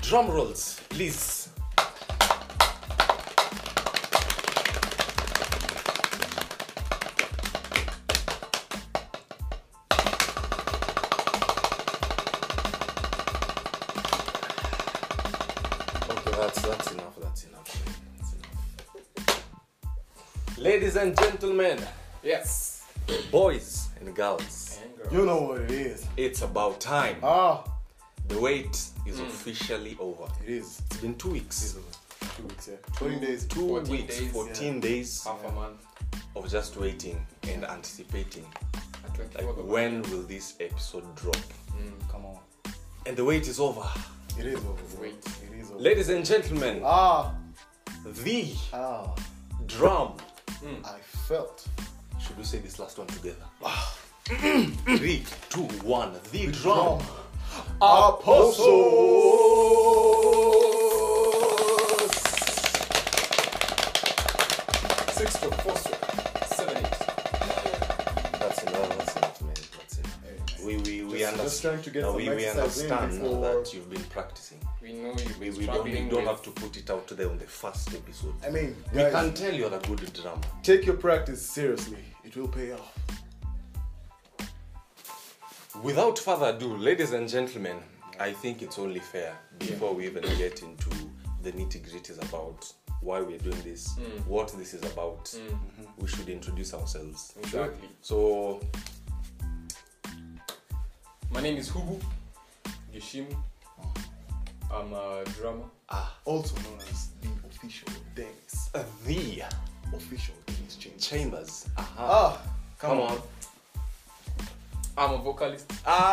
Drum rolls, please. Okay, that's enough. That's enough. Ladies and gentlemen, Yes. boys and girls, You know what it is. it's about time. The wait is officially over. It is. It's been 2 weeks. 2 weeks, yeah. 20 days. 14 weeks, days, 14 days Half a month. of just waiting and anticipating. At 24th Like, of when will this episode drop? Come on. And the wait is over. It is over. Wait. It is over. Ladies and gentlemen, the drum. I felt. Should we say this last one together? 3, 2, 1. The drum. Apostles. 6 to 4 stroke. 7 8. That's enough, man. That's enough. We understand. Just trying to get some we exercise in understand before- that you've been practicing. We know you've been We struggling don't with have to put it out there on the first episode. I mean, We guys, can tell you're a good drummer. take your practice seriously. It will pay off. Without further ado, ladies and gentlemen, I think it's only fair before we even get into the nitty-gritties about why we're doing this, what this is about, we should introduce ourselves. Exactly. So, My name is Hubu Gishimu. I'm a drummer. Also known as the official Dennis. the Official Dennis James. Chambers. Come on. I'm a vocalist.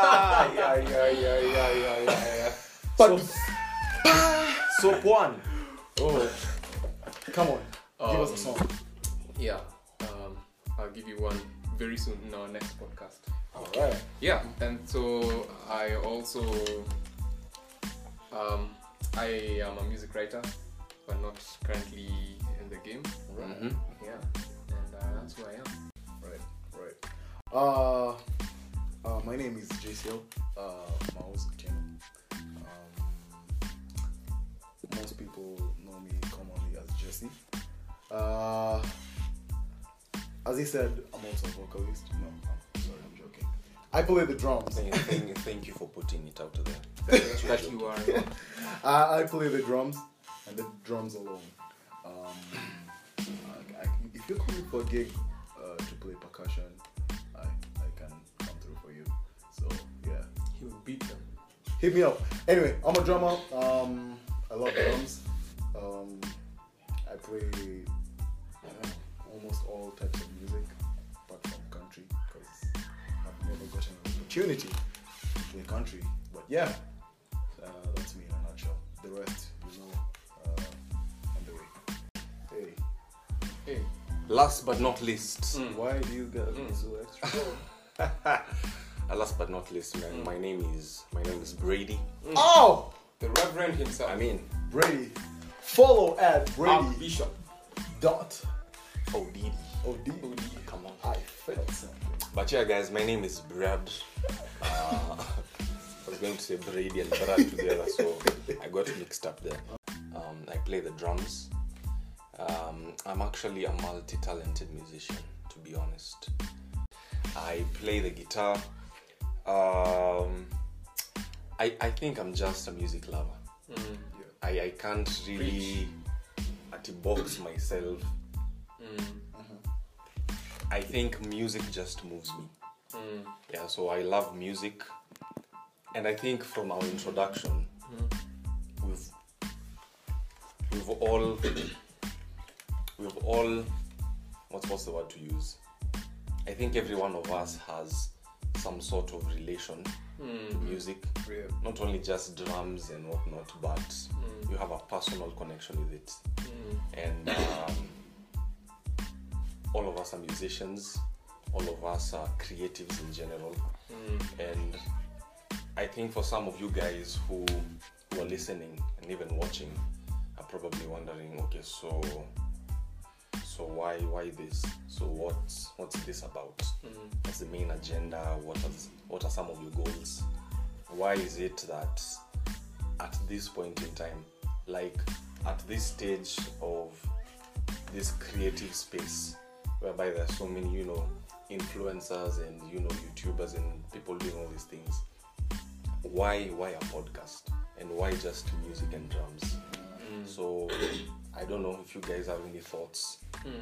Yeah. But Soap one. oh, come on. Give us a song. Yeah. I'll give you one very soon in our next podcast. All right. Yeah, and so I also I am a music writer, but not currently in the game. Mhm. Yeah, and that's who I am. Right. My name is JCL. Maus Keno. Most people know me commonly as Jesse. As he said, I'm also a vocalist. No, I'm sorry, I'm joking. I play the drums. Thank you for putting it out there. That you are. I play the drums and the drums alone. If you're coming for a gig to play percussion, I can come through for you. So yeah, He will beat them. hit me up. Anyway, I'm a drummer. I love drums. I play almost all types of music, apart from country, because I've never gotten an opportunity to play country. But yeah, that's me in a nutshell. The rest, on the way. Hey. Last but not least. Why do you guys be so extra? Last but not least, man. My name is Brady. Oh, The Reverend himself. I mean, Brady. Follow at Brady. Bishop. Dot. Odidi. OD. Come on. I felt something. But yeah, guys, my name is Brad. I was going to say Brady and Brad together, so I got mixed up there. I play the drums. I'm actually a multi-talented musician, to be honest. I play the guitar. I think I'm just a music lover. I can't really box myself. I think music just moves me. Yeah, so I love music, and I think from our introduction, we've all what's the word to use? I think every one of us has some sort of relation to music. Yeah. Not only just drums and whatnot, but you have a personal connection with it. And all of us are musicians. All of us are creatives in general. And I think for some of you guys who are listening and even watching are probably wondering, okay, so why this? So what's this about? What's the main agenda? What are some of your goals? Why is it that at this point in time, like at this stage of this creative space, whereby there are so many, influencers and YouTubers and people doing all these things. Why a podcast, and why just music and drums? So I don't know if you guys have any thoughts.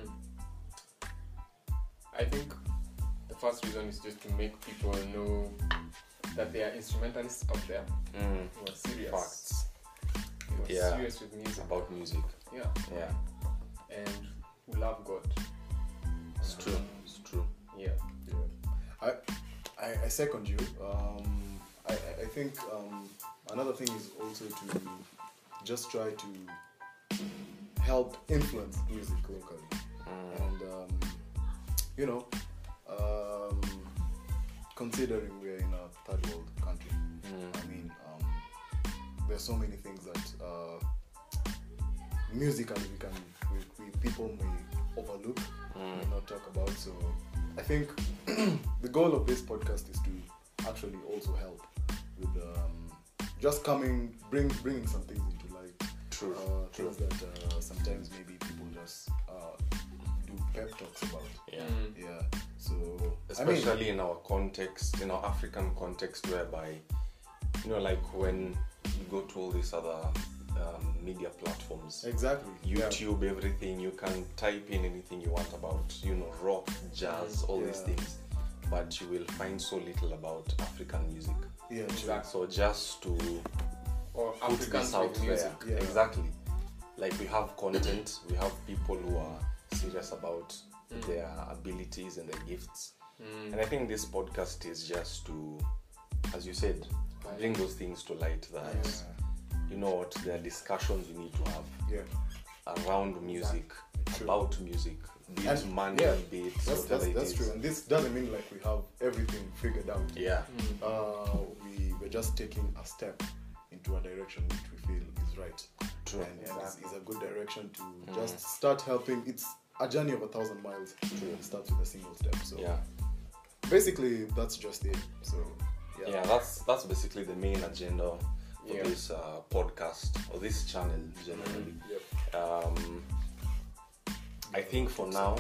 I think the first reason is just to make people know that there are instrumentalists out there who are serious. Facts. Who are serious with music. About music. Yeah. And who love God. It's true. Yeah. I second you. I think another thing is also to just try to help influence music locally. And considering we're in a third world country, I mean, there's so many things that musically we people may overlook, may not talk about. So I think the goal of this podcast is to actually also help with just bringing some things into light. True. Things that sometimes maybe people just do pep talks about. Yeah. So especially in our context, in our African context, whereby like when you go to all these other media platforms, exactly, YouTube, everything, you can type in anything you want about rock, jazz, all these things, but you will find so little about African music. Yeah, exactly. So just to or put Africans this out with music. there, exactly. Like we have content, we have people who are serious about their abilities and their gifts, and I think this podcast is just to, as you said, bring those things to light. That there are discussions we need to have around music, about music, be it money, be it whatever it is. That's true, and this doesn't mean like we have everything figured out. We're just taking a step into a direction which we feel is right. True. And it's a good direction to just start helping. It's a journey of 1,000 miles. It starts with a single step. So basically that's just it. So that's basically the main agenda for this podcast or this channel generally. I think for now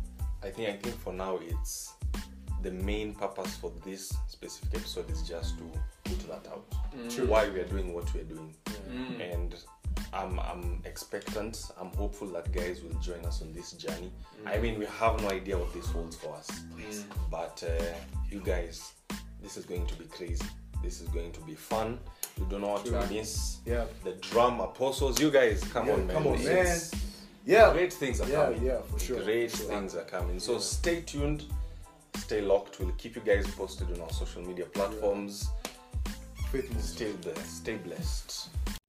it's the main purpose for this specific episode is just to put that out. Why we are doing what we are doing. And I'm expectant, I'm hopeful that guys will join us on this journey. I mean, we have no idea what this holds for us, but you guys, this is going to be crazy. This is going to be fun. You don't know what to miss. The drum apostles, you guys, come on, man. Great things are coming. For sure. Great things are coming. So stay tuned, stay locked. We'll keep you guys posted on our social media platforms. Faith moves. Stay blessed.